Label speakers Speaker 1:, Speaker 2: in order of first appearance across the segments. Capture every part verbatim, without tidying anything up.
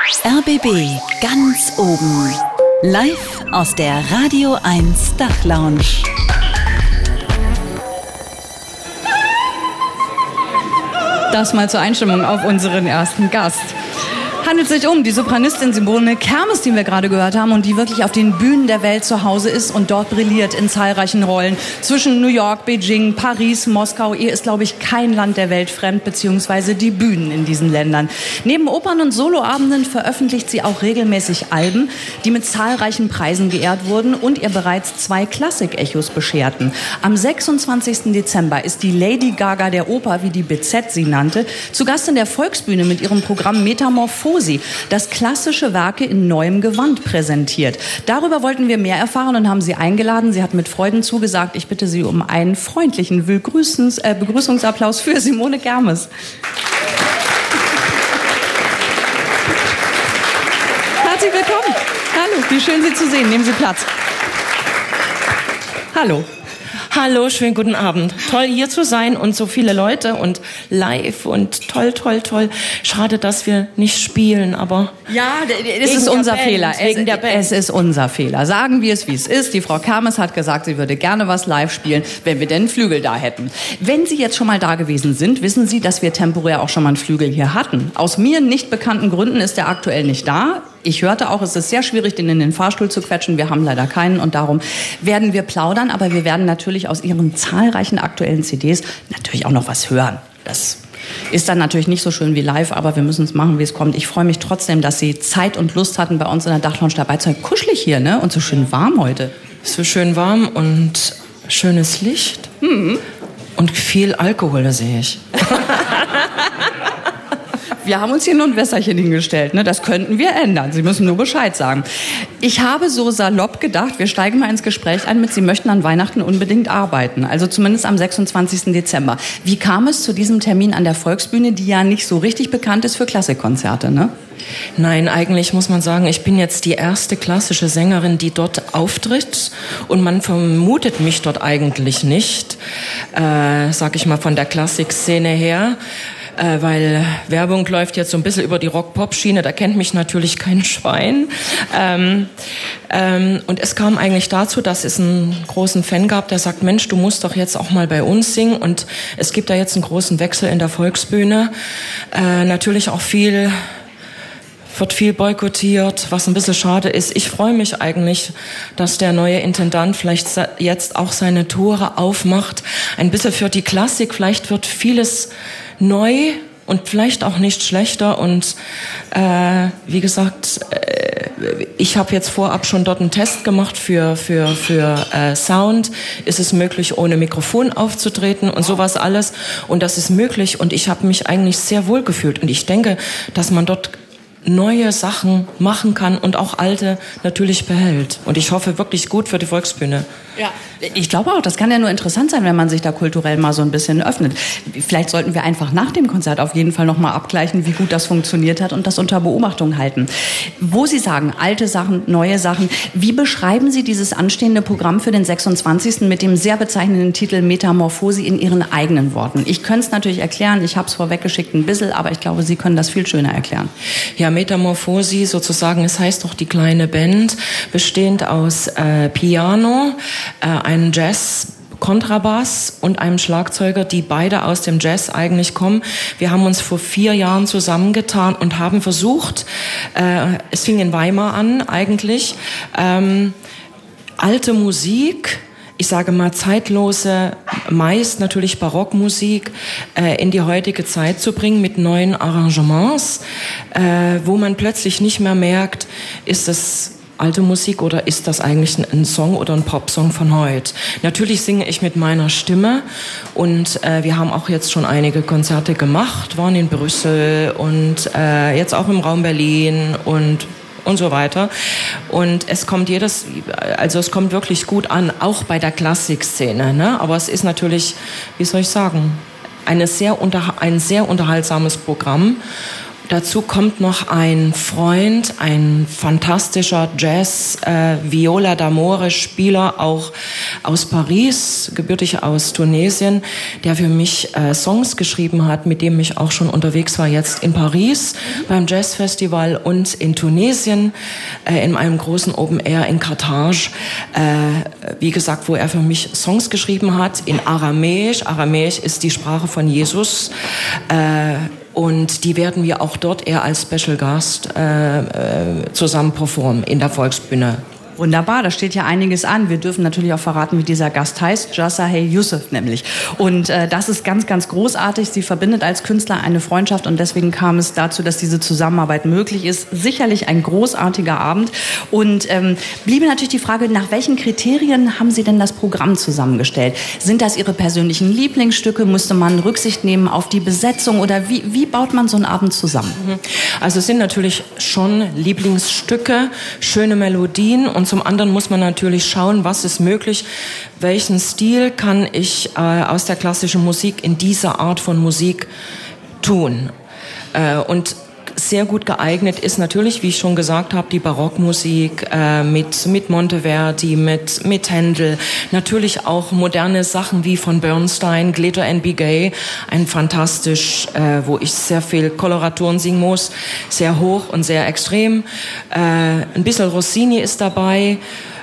Speaker 1: R B B ganz oben. Live aus der Radio eins Dachlounge.
Speaker 2: Das mal zur Einstimmung auf unseren ersten Gast. Handelt sich um die Sopranistin Simone Kermes, die wir gerade gehört haben und die wirklich auf den Bühnen der Welt zu Hause ist und dort brilliert in zahlreichen Rollen. Zwischen New York, Beijing, Paris, Moskau. Ihr ist, glaube ich, kein Land der Welt fremd, beziehungsweise die Bühnen in diesen Ländern. Neben Opern- und Soloabenden veröffentlicht sie auch regelmäßig Alben, die mit zahlreichen Preisen geehrt wurden und ihr bereits zwei Klassik-Echos bescherten. Am sechsundzwanzigsten Dezember ist die Lady Gaga der Oper, wie die B Z sie nannte, zu Gast in der Volksbühne mit ihrem Programm Metamorphose, das klassische Werke in neuem Gewand präsentiert. Darüber wollten wir mehr erfahren und haben sie eingeladen. Sie hat mit Freuden zugesagt. Ich bitte Sie um einen freundlichen Begrüßungs- äh, Begrüßungsapplaus für Simone Kermes. Herzlich willkommen. Hallo, wie schön Sie zu sehen. Nehmen Sie Platz. Hallo.
Speaker 3: Hallo, schönen guten Abend. Toll, hier zu sein und so viele Leute und live und toll, toll, toll. Schade, dass wir nicht spielen, aber...
Speaker 2: Ja, es ist unser Fehler. Wegen der Band. Es ist unser Fehler. Sagen wir es, wie es ist. Die Frau Kermes hat gesagt, sie würde gerne was live spielen, wenn wir denn einen Flügel da hätten. Wenn Sie jetzt schon mal da gewesen sind, wissen Sie, dass wir temporär auch schon mal einen Flügel hier hatten. Aus mir nicht bekannten Gründen ist der aktuell nicht da. Ich hörte auch, es ist sehr schwierig, den in den Fahrstuhl zu quetschen. Wir haben leider keinen und darum werden wir plaudern. Aber wir werden natürlich aus Ihren zahlreichen aktuellen C Ds natürlich auch noch was hören. Das ist dann natürlich nicht so schön wie live, aber wir müssen es machen, wie es kommt. Ich freue mich trotzdem, dass Sie Zeit und Lust hatten, bei uns in der Dachlounge dabei zu sein. Kuschelig hier, ne? Und so schön warm heute.
Speaker 3: So schön warm und schönes Licht. Mhm. Und viel Alkohol, das sehe ich.
Speaker 2: Wir haben uns hier nur ein Wässerchen hingestellt, ne? Das könnten wir ändern. Sie müssen nur Bescheid sagen. Ich habe so salopp gedacht, wir steigen mal ins Gespräch ein mit, Sie möchten an Weihnachten unbedingt arbeiten. Also zumindest am sechsundzwanzigsten Dezember. Wie kam es zu diesem Termin an der Volksbühne, die ja nicht so richtig bekannt ist für Klassikkonzerte, ne?
Speaker 3: Nein, eigentlich muss man sagen, ich bin jetzt die erste klassische Sängerin, die dort auftritt. Und man vermutet mich dort eigentlich nicht, äh, sag ich mal, von der Klassikszene her. Äh, weil Werbung läuft jetzt so ein bisschen über die Rock-Pop-Schiene, da kennt mich natürlich kein Schwein. Ähm, ähm, und es kam eigentlich dazu, dass es einen großen Fan gab, der sagt, Mensch, du musst doch jetzt auch mal bei uns singen. Und es gibt da jetzt einen großen Wechsel in der Volksbühne. Äh, natürlich auch viel... wird viel boykottiert, was ein bisschen schade ist. Ich freue mich eigentlich, dass der neue Intendant vielleicht jetzt auch seine Tore aufmacht. Ein bisschen für die Klassik. Vielleicht wird vieles neu und vielleicht auch nicht schlechter. Und äh, wie gesagt, äh, ich habe jetzt vorab schon dort einen Test gemacht für für für äh, Sound. Ist es möglich, ohne Mikrofon aufzutreten und sowas alles? Und das ist möglich. Und ich habe mich eigentlich sehr wohl gefühlt. Und ich denke, dass man dort neue Sachen machen kann und auch alte natürlich behält. Und ich hoffe wirklich gut für die Volksbühne.
Speaker 2: Ja, ich glaube auch, das kann ja nur interessant sein, wenn man sich da kulturell mal so ein bisschen öffnet. Vielleicht sollten wir einfach nach dem Konzert auf jeden Fall noch mal abgleichen, wie gut das funktioniert hat und das unter Beobachtung halten. Wo Sie sagen, alte Sachen, neue Sachen, wie beschreiben Sie dieses anstehende Programm für den sechsundzwanzigsten mit dem sehr bezeichnenden Titel Metamorphose in Ihren eigenen Worten? Ich könnte es natürlich erklären, ich habe es vorweggeschickt ein bisschen, aber ich glaube, Sie können das viel schöner erklären.
Speaker 3: Ja, Metamorphose sozusagen, es heißt doch die kleine Band, bestehend aus äh, Piano, äh, einem Jazz, Kontrabass und einem Schlagzeuger, die beide aus dem Jazz eigentlich kommen. Wir haben uns vor vier Jahren zusammengetan und haben versucht, äh, es fing in Weimar an eigentlich, ähm, alte Musik, ich sage mal zeitlose, meist natürlich Barockmusik, äh, in die heutige Zeit zu bringen mit neuen Arrangements, äh, wo man plötzlich nicht mehr merkt, ist es alte Musik oder ist das eigentlich ein Song oder ein Popsong von heute? Natürlich singe ich mit meiner Stimme und äh, wir haben auch jetzt schon einige Konzerte gemacht, waren in Brüssel und äh, jetzt auch im Raum Berlin und und so weiter. Und es kommt jedes, also es kommt wirklich gut an, auch bei der Klassikszene, ne? Aber es ist natürlich, wie soll ich sagen, eine sehr unter, ein sehr unterhaltsames Programm. Dazu kommt noch ein Freund, ein fantastischer Jazz, äh, Viola d'Amore Spieler, auch aus Paris, gebürtig aus Tunesien, der für mich äh, Songs geschrieben hat, mit dem ich auch schon unterwegs war, jetzt in Paris beim Jazzfestival und in Tunesien äh, in einem großen Open Air in Carthage, äh, wie gesagt, wo er für mich Songs geschrieben hat in Aramäisch. Aramäisch ist die Sprache von Jesus. Äh, Und die werden wir auch dort eher als Special Guest äh, äh, zusammen performen in der Volksbühne.
Speaker 2: Wunderbar, da steht ja einiges an. Wir dürfen natürlich auch verraten, wie dieser Gast heißt. Jassa Hey Youssef nämlich. Und äh, das ist ganz, ganz großartig. Sie verbindet als Künstler eine Freundschaft und deswegen kam es dazu, dass diese Zusammenarbeit möglich ist. Sicherlich ein großartiger Abend. Und ähm, bliebe natürlich die Frage, nach welchen Kriterien haben Sie denn das Programm zusammengestellt? Sind das Ihre persönlichen Lieblingsstücke? Musste man Rücksicht nehmen auf die Besetzung? Oder wie, wie baut man so einen Abend zusammen?
Speaker 3: Also es sind natürlich schon Lieblingsstücke, schöne Melodien und zum anderen muss man natürlich schauen, was ist möglich, welchen Stil kann ich äh, aus der klassischen Musik in dieser Art von Musik tun. Äh, und sehr gut geeignet ist natürlich, wie ich schon gesagt habe, die Barockmusik äh, mit mit Monteverdi, mit mit Händel, natürlich auch moderne Sachen wie von Bernstein, Glitter and Be Gay, ein fantastisch, äh, wo ich sehr viel Koloraturen singen muss, sehr hoch und sehr extrem. Äh, ein bisschen Rossini ist dabei,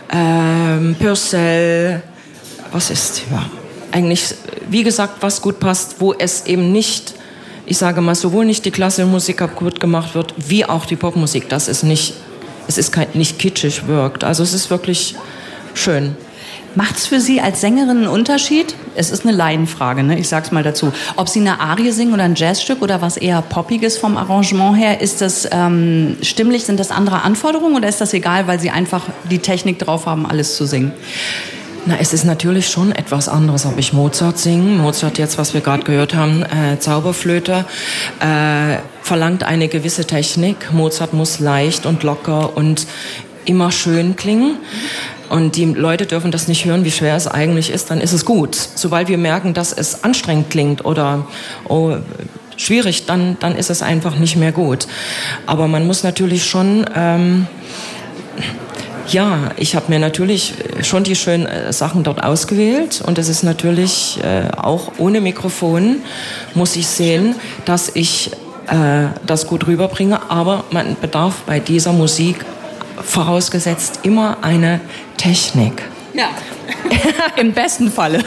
Speaker 3: äh, Purcell, was ist ja eigentlich, wie gesagt, was gut passt, wo es eben nicht, ich sage mal, sowohl nicht die klassische Musik kaputt gemacht wird, wie auch die Popmusik. Das ist nicht, es ist kein, nicht kitschig wirkt. Also es ist wirklich schön.
Speaker 2: Macht's für Sie als Sängerin einen Unterschied? Es ist eine Laienfrage, ne? Ich sag's mal dazu. Ob Sie eine Arie singen oder ein Jazzstück oder was eher Poppiges vom Arrangement her, ist das ähm, stimmlich, sind das andere Anforderungen oder ist das egal, weil Sie einfach die Technik drauf haben, alles zu singen?
Speaker 3: Na, es ist natürlich schon etwas anderes, ob ich Mozart singe. Mozart jetzt, was wir gerade gehört haben, äh, Zauberflöte, äh, verlangt eine gewisse Technik. Mozart muss leicht und locker und immer schön klingen. Und die Leute dürfen das nicht hören, wie schwer es eigentlich ist, dann ist es gut. Sobald wir merken, dass es anstrengend klingt oder oh, schwierig, dann, dann ist es einfach nicht mehr gut. Aber man muss natürlich schon... Ähm, Ja, ich habe mir natürlich schon die schönen Sachen dort ausgewählt und es ist natürlich äh, auch ohne Mikrofon, muss ich sehen, dass ich äh, das gut rüberbringe, aber man bedarf bei dieser Musik vorausgesetzt immer eine Technik.
Speaker 2: Ja, im besten Falle.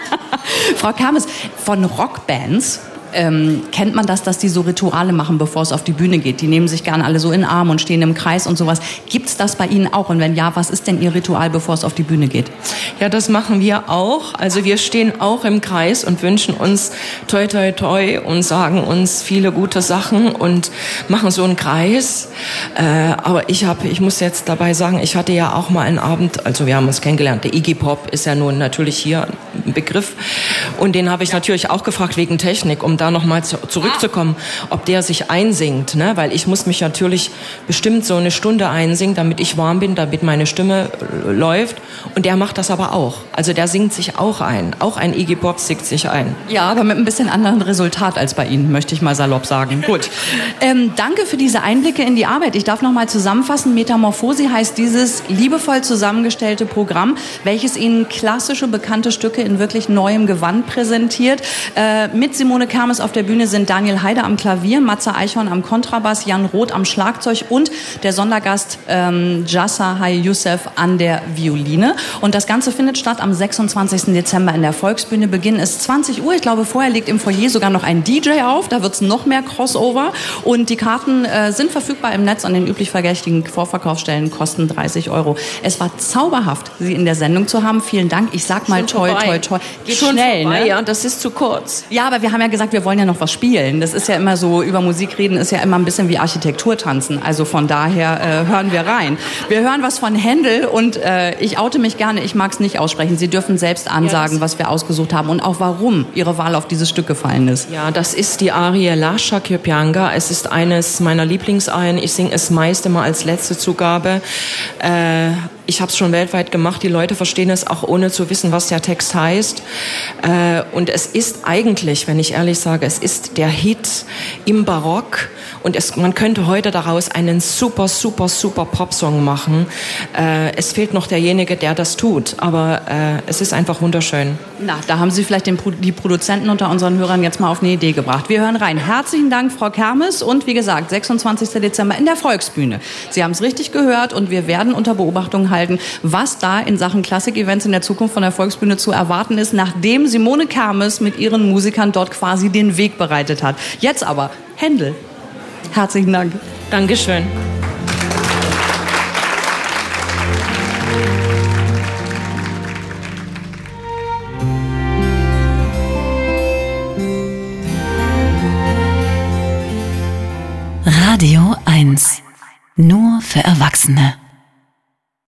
Speaker 2: Frau Kermes, von Rockbands Ähm, kennt man das, dass die so Rituale machen, bevor es auf die Bühne geht? Die nehmen sich gerne alle so in den Arm und stehen im Kreis und sowas. Gibt's das bei Ihnen auch? Und wenn ja, was ist denn Ihr Ritual, bevor es auf die Bühne geht?
Speaker 3: Ja, das machen wir auch. Also wir stehen auch im Kreis und wünschen uns toi toi toi und sagen uns viele gute Sachen und machen so einen Kreis. Äh, aber ich habe, ich muss jetzt dabei sagen, ich hatte ja auch mal einen Abend, also wir haben uns kennengelernt, der Iggy Pop ist ja nun natürlich hier ein Begriff und den habe ich natürlich auch gefragt wegen Technik, um da nochmal zu, zurückzukommen, ob der sich einsingt, ne? Weil ich muss mich natürlich bestimmt so eine Stunde einsingen, damit ich warm bin, damit meine Stimme äh, läuft. Und der macht das aber auch. Also der singt sich auch ein. Auch ein Iggy Pop singt sich ein.
Speaker 2: Ja, aber mit ein bisschen anderen Resultat als bei Ihnen, möchte ich mal salopp sagen. Gut. Ähm, danke für diese Einblicke in die Arbeit. Ich darf nochmal zusammenfassen. Metamorphose heißt dieses liebevoll zusammengestellte Programm, welches Ihnen klassische, bekannte Stücke in wirklich neuem Gewand präsentiert. Äh, mit Simone Kermes auf der Bühne sind Daniel Heide am Klavier, Matze Eichhorn am Kontrabass, Jan Roth am Schlagzeug und der Sondergast ähm, Jassa Hey Youssef an der Violine. Und das Ganze findet statt am sechsundzwanzigsten Dezember in der Volksbühne. Beginn ist zwanzig Uhr. Ich glaube, vorher legt im Foyer sogar noch ein D J auf. Da wird es noch mehr Crossover. Und die Karten äh, sind verfügbar im Netz an den üblich verdächtigen Vorverkaufsstellen, kosten dreißig Euro. Es war zauberhaft, Sie in der Sendung zu haben. Vielen Dank. Ich sag mal toi, toi, toi.
Speaker 3: Geht
Speaker 2: schon
Speaker 3: schnell,
Speaker 2: vorbei,
Speaker 3: ne? Ja, das ist zu kurz.
Speaker 2: Ja, aber wir haben ja gesagt, wir wollen ja noch was spielen. Das ist ja immer so, über Musik reden ist ja immer ein bisschen wie Architektur tanzen. Also von daher äh, hören wir rein. Wir hören was von Händel und äh, ich oute mich gerne, ich mag es nicht aussprechen. Sie dürfen selbst ansagen, ja, was wir ausgesucht haben und auch warum Ihre Wahl auf dieses Stück gefallen ist.
Speaker 3: Ja, das ist die Arie Lascia che pianga. Es ist eines meiner Lieblingsarien. Ich singe es meist immer als letzte Zugabe. Äh, ich habe es schon weltweit gemacht, die Leute verstehen es auch ohne zu wissen, was der Text heißt. Äh, und es ist eigentlich, wenn ich ehrlich sage, es ist der Hit im Barock. Und es, man könnte heute daraus einen super, super, super Popsong machen. Äh, es fehlt noch derjenige, der das tut. Aber äh, es ist einfach wunderschön.
Speaker 2: Na, da haben Sie vielleicht den, die Produzenten unter unseren Hörern jetzt mal auf eine Idee gebracht. Wir hören rein. Herzlichen Dank, Frau Kermes. Und wie gesagt, sechsundzwanzigsten Dezember in der Volksbühne. Sie haben es richtig gehört und wir werden unter Beobachtung halten, was da in Sachen Klassik-Events in der Zukunft von der Volksbühne zu erwarten ist, nachdem Simone Kermes mit ihren Musikern dort quasi den Weg bereitet hat. Jetzt aber Händel. Herzlichen Dank.
Speaker 3: Dankeschön.
Speaker 1: Radio eins. Nur für Erwachsene.